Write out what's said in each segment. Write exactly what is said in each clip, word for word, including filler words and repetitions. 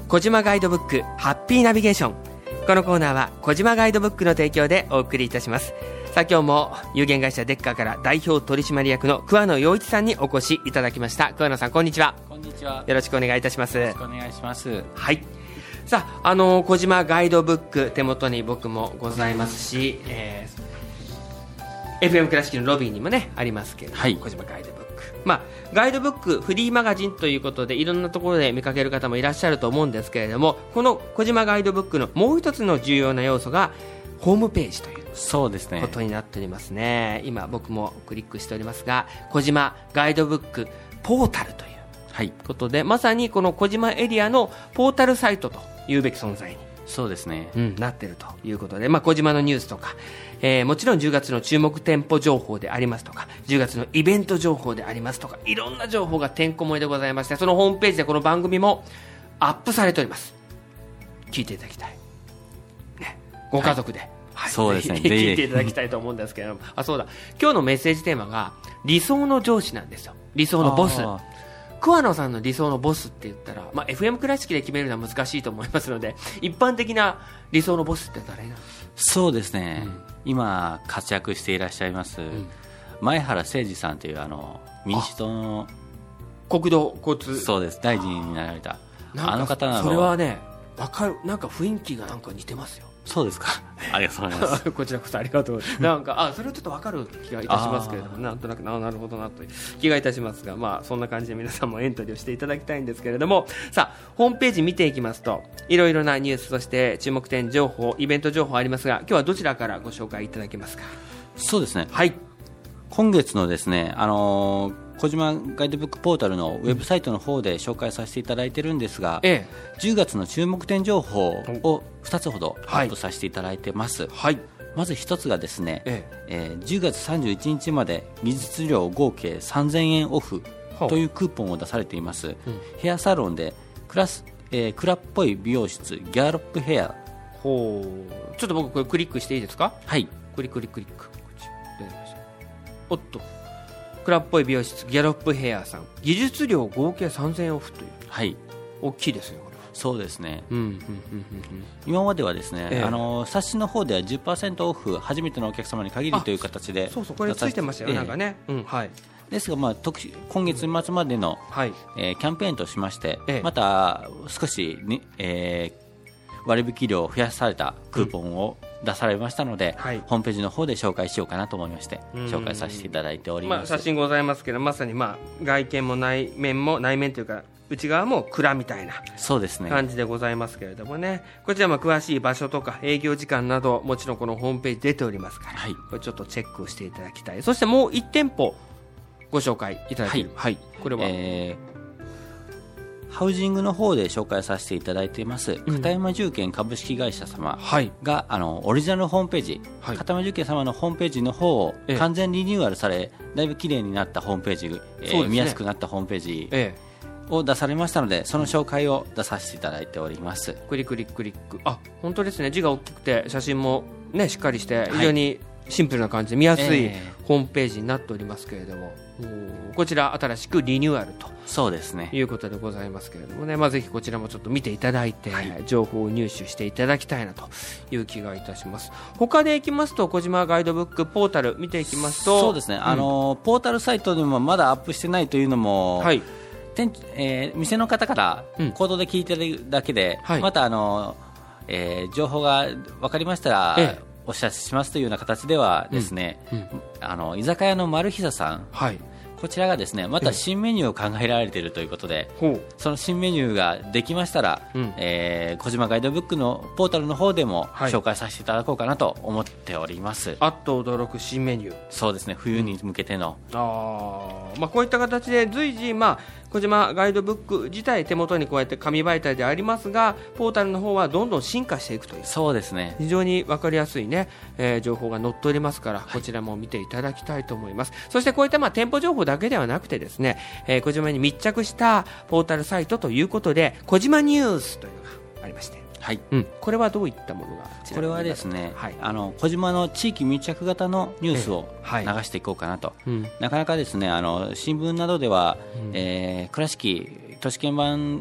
小島ガイドブックハッピーナビゲーション。このコーナーは小島ガイドブックの提供でお送りいたします。さあ今日も有限会社デッカから代表取締役の桑野陽一さんにお越しいただきました。桑野さん、こんにちは。 こんにちは。 よろしくお願いいたします。 よろしくお願いします。 はい。さあ、あの小島ガイドブック手元に僕もございますし、えー、エフエム 倉敷のロビーにもねありますけれども、はい、小島ガイドブック、まあ、ガイドブックフリーマガジンということでいろんなところで見かける方もいらっしゃると思うんですけれども、この小島ガイドブックのもう一つの重要な要素がホームページというそうですねことになっておりますね。今僕もクリックしておりますが、小島ガイドブックポータルということで、はい、まさにこの小島エリアのポータルサイトというべき存在にそうですね、 うん、なっているということで、まあ、小島のニュースとか、えー、もちろんじゅうがつの注目店舗情報でありますとか、じゅうがつのイベント情報でありますとか、いろんな情報がてんこ盛りでございまして、そのホームページでこの番組もアップされております。聞いていただきたい、ね、ご家族で、はいはい、 そうですね聞いていただきたいと思うんですけれどもあ、そうだ、今日のメッセージテーマが理想の上司なんですよ。理想のボス。桑野さんの理想のボスって言ったら、まあ、エフエム 倉敷で決めるのは難しいと思いますので、一般的な理想のボスって誰なんですか？ そうですね、うん、今活躍していらっしゃいます、うん、前原誠司さんというあの民主党の国土交通そうです大臣になられた あ, あの方なの。 それはね分かる。なんか雰囲気がなんか似てますよ。 そうですか。ありがとうございますこちらこそありがとう。なんかあそれはちょっと分かる気がいたしますけれども、なんとなく な, なるほどなという気がいたしますが、まあそんな感じで皆さんもエントリーをしていただきたいんですけれども、さあホームページ見ていきますといろいろなニュース、そして注目点情報、イベント情報ありますが、今日はどちらからご紹介いただけますか？ そうですね、 はい、 今月のですね、あのー小島ガイドブックポータルのウェブサイトの方で紹介させていただいているんですが、ええ、じゅうがつの注目点情報をふたつほどアップさせていただいてます、はい、まずひとつがですね、えええー、じゅうがつさんじゅういちにちまで技術料合計さんぜんえんオフというクーポンを出されています、うん、ヘアサロンでクラス、えー、クラっぽい美容室ギャロップヘア。 ほう、ちょっと僕これクリックしていいですか？ はい、 クリッククリッククリック。おっと、クラっぽい美容室ギャロップヘアさん、技術料合計さんぜんえんオフという、はい、大きいですよこれは。 そうですね、 うんうんうんうん、 今まではですね、ええ、あの冊子の方では じゅっパーセント オフ初めてのお客様に限りという形で、 そうそうこれついてましたよ、ええ、なんかね、うん、はい、 ですが、まあ、特今月末までの、はい、えー、キャンペーンとしまして、ええ、また少し、ねえー、割引料を増やされたクーポンを、うん出されましたので、はい、ホームページの方で紹介しようかなと思いまして紹介させていただいております、 まあ、写真ございますけど、まさに、まあ、外見も内面も内面というか内側も蔵みたいな感じでございますけれどもね、こちらも詳しい場所とか営業時間などもちろんこのホームページ出ておりますから、はい、これちょっとチェックをしていただきたい。そしてもういち店舗ご紹介いただいている、はいはい、これは、えーハウジングの方で紹介させていただいています、うん、片山住建株式会社様が、はい、あのオリジナルホームページ、はい、片山住建様のホームページの方を完全リニューアルされ、だいぶ綺麗になったホームページ、えーね、見やすくなったホームページ、ええ、を出されましたので、その紹介を出させていただいております。 クリクリクリック、あ、本当ですね、字が大きくて写真も、ね、しっかりして非常にシンプルな感じで見やすいホームページになっておりますけれども、えー、こちら新しくリニューアルとそうですねいうことでございますけれどもね、まあ、ぜひこちらもちょっと見ていただいて、はい、情報を入手していただきたいなという気がいたします。他でいきますと小島ガイドブックポータル見ていきますと、 そうですね、うん、あのポータルサイトにもまだアップしてないというのも、はい、店えー、店の方から口頭で聞いてるだけで、うん、またあの、えー、情報が分かりましたら、ええお知らせしますというような形ではですね、うんうん、あの居酒屋の丸久さん、はい、こちらがですねまた新メニューを考えられているということで、その新メニューができましたら、うん、えー、小島ガイドブックのポータルの方でも紹介させていただこうかなと思っております、はい、 あっと驚く新メニュー。 そうですね、冬に向けての、 うん、あ、まあ、こういった形で随時、まあ小島ガイドブック自体手元にこうやって紙媒体でありますが、ポータルの方はどんどん進化していくという、 そうですね、 非常に分かりやすい、ねえー、情報が載っておりますから、こちらも見ていただきたいと思います、はい、そしてこういったまあ店舗情報だけではなくてですね、えー、小島に密着したポータルサイトということで小島ニュースというのがありまして、はい、うん、これはどういったものがこれはですね、はい、あの小島の地域密着型のニュースを流していこうかなと、ええ、はい、なかなかですねあの新聞などでは、うん、えー、倉敷都市圏版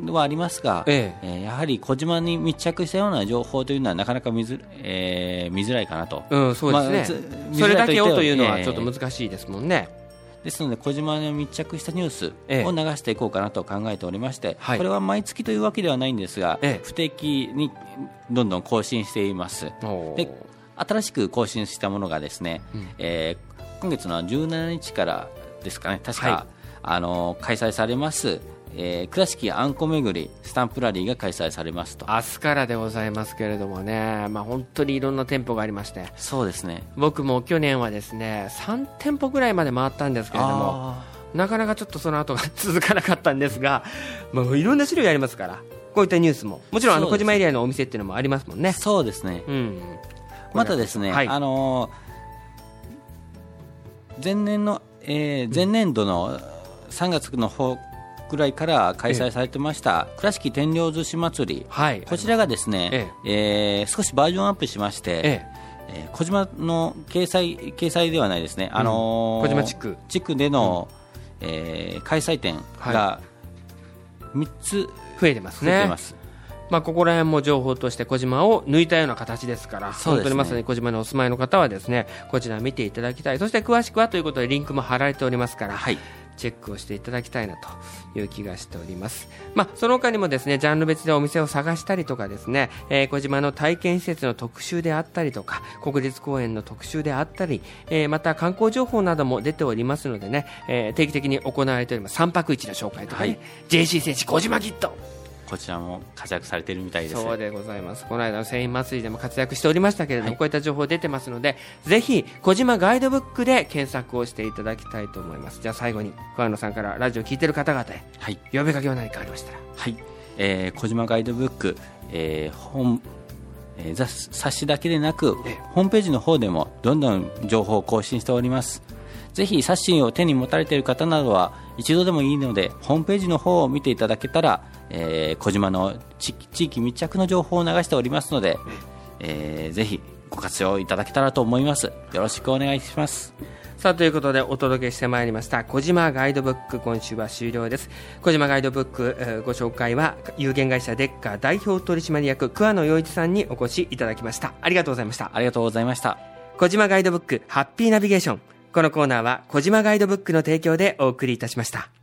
はありますが、えええー、やはり小島に密着したような情報というのはなかなか見づ、えー、見づらいかなと、 うん、そうですね、まあ、それだけをというのはちょっと難しいですもんね、 えー、ですので小島に密着したニュースを流していこうかなと考えておりまして、ええ、これは毎月というわけではないんですが、ええ、不定期にどんどん更新しています。で新しく更新したものがですね、うんえー、今月のじゅうしちにちからですかね、確か、はい、あの開催されます、えー、倉敷あんこ巡りスタンプラリーが開催されますと。 明日からでございますけれどもね、まあ、本当にいろんな店舗がありまして、 そうですね、 僕も去年はですねさん店舗ぐらいまで回ったんですけれども、なかなかちょっとその後が続かなかったんですが、まあ、いろんな種類ありますから、こういったニュースももちろんあの小島エリアのお店っていうのもありますもんね。 そうですね、うん、またですね、はい、あのー、前年の、えー、前年度のさんがつの方ぐらいから開催されてました倉敷天領寿司祭り、はい、こちらがですね、えええー、少しバージョンアップしまして、えええー、小島の掲載掲載ではないですね、あのー、 小島地区地区での、うんえー、開催店がみっつ増えてますね。増えてます。まあ、ここら辺も情報として小島を抜いたような形ですから、本当にまさに小島にお住まいの方はですねこちら見ていただきたい。そして詳しくはということでリンクも貼られておりますから、はい、チェックをしていただきたいなという気がしております。まあ、その他にもですねジャンル別でお店を探したりとかですね、えー、小島の体験施設の特集であったりとか国立公園の特集であったり、えー、また観光情報なども出ておりますのでね、えー、定期的に行われておりますさんぱくいちの紹介とかね、はい、ジェーシー 戦士小島キットこちらも活躍されているみたいです。 そうでございます。この間の繊維祭りでも活躍しておりましたけれども、はい、こういった情報出てますのでぜひ小島ガイドブックで検索をしていただきたいと思います。じゃあ最後に桑野さんからラジオ聞いてる方々へ、はい、呼びかけは何かありましたら。 はい、えー、小島ガイドブック、えー本えー、冊子だけでなくホームページの方でもどんどん情報を更新しております。ぜひ冊子を手に持たれている方などは一度でもいいのでホームページの方を見ていただけたら、えー、小島の地域密着の情報を流しておりますので、えー、ぜひご活用いただけたらと思います。よろしくお願いします。 さあということでお届けしてまいりました小島ガイドブック、今週は終了です。小島ガイドブック、えー、ご紹介は有限会社デッカ代表取締役桑野洋一さんにお越しいただきました。ありがとうございました。 ありがとうございました。 小島ガイドブックハッピーナビゲーション、このコーナーは小島ガイドブックの提供でお送りいたしました。